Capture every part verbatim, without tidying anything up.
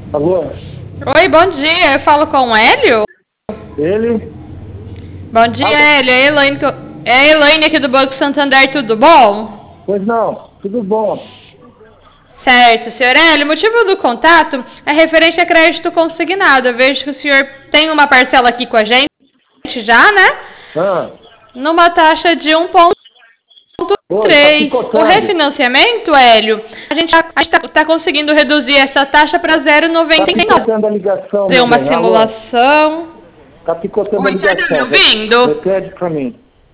Alô? Oi, bom dia. Eu falo com o Hélio? Ele? Bom dia, Alô? Hélio. É a Elaine, que eu- é a Elaine aqui do Banco Santander, tudo bom? Pois não, tudo bom. Certo, senhor Hélio. O motivo do contato é referente a crédito consignado. Eu vejo que o senhor tem uma parcela aqui com a gente já, né? Ah, Numa taxa de um ponto oi, tá três. O picotando. refinanciamento, Hélio, a gente está conseguindo reduzir essa taxa para zero vírgula Tá noventa e nove. picotando a ligação, Fazer meu uma bem. Alô? simulação. Tá picotando a Oi, o senhor tá me ligação. ouvindo? Repete pra mim.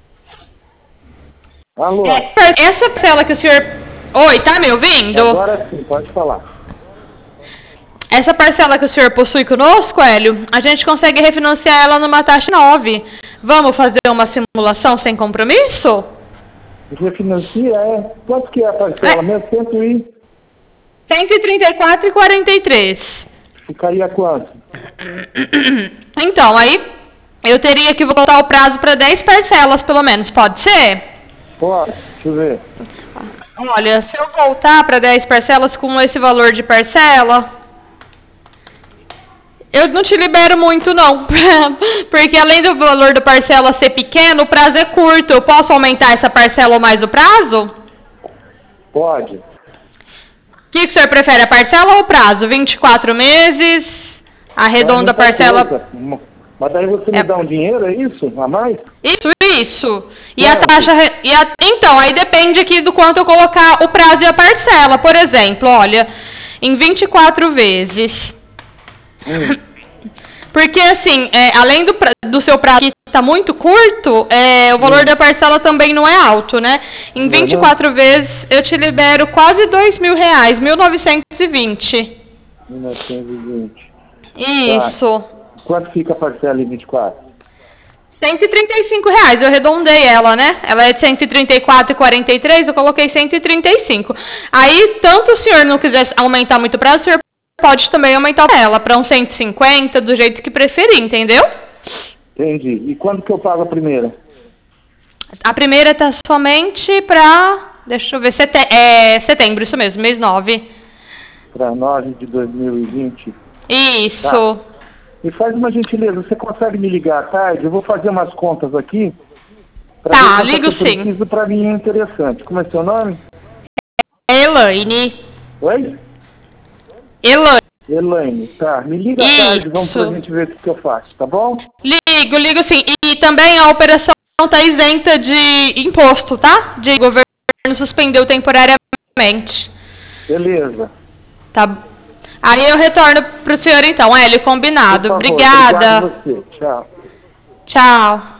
Alô? É, essa parcela que o senhor... Oi, tá me ouvindo? Agora sim, pode falar. Essa parcela que o senhor possui conosco, Hélio, a gente consegue refinanciar ela numa taxa nove. Vamos fazer uma simulação sem compromisso? Refinancia, é? Quanto que é a parcela? É. Meu cento e... cento e trinta e quatro e quarenta e três. Ficaria quanto? Então, aí eu teria que voltar o prazo para dez parcelas, pelo menos. Pode ser? Pode, deixa eu ver. Olha, se eu voltar para dez parcelas com esse valor de parcela, eu não te libero muito, não. Porque além do valor da parcela ser pequeno, o prazo é curto. Eu posso aumentar essa parcela ou mais o prazo? Pode. O que, que o senhor prefere, a parcela ou o prazo? vinte e quatro meses, arredonda a Faz muita parcela... coisa. Mas daí você me É. dá um dinheiro, é isso? A mais? Isso, isso. E a Quanto? taxa... re- E a... Então, aí depende aqui do quanto eu colocar o prazo e a parcela. Por exemplo, olha, em vinte e quatro vezes... Hum. Porque, assim, é, além do, pra- do seu prazo que está muito curto, é, o valor Hum. da parcela também não é alto, né? Em vinte e quatro vezes, eu te libero quase dois mil reais, mil novecentos e vinte. mil novecentos e vinte. Isso. Quanto fica a parcela em vinte e quatro? cento e trinta e cinco reais, eu arredondei ela, né? Ela é de cento e trinta e quatro e quarenta e três, eu coloquei cento e trinta e cinco. Aí, tanto o senhor não quiser aumentar muito o prazo, o senhor pode também aumentar ela para uns cento e cinquenta, do jeito que preferir, entendeu? Entendi. E quando que eu pago a primeira? A primeira tá somente para, deixa eu ver, sete, é, setembro, isso mesmo, mês nove. Para nove de dois mil e vinte. Isso. Tá. E faz uma gentileza, você consegue me ligar à tarde? Eu vou fazer umas contas aqui. pra Tá, ver quanto ligo eu sim. preciso, para mim é interessante. Como é seu nome? Elaine. Oi? Elaine. Elaine. Tá, me liga à tarde, vamos Isso. pra gente ver o que que eu faço, tá bom? Ligo, ligo sim. E também a operação está isenta de imposto, tá? De o governo suspendeu temporariamente. Beleza. Tá. Aí eu retorno pro senhor então, Hélio, combinado. Por favor, Obrigada. obrigado a você. Tchau. Tchau.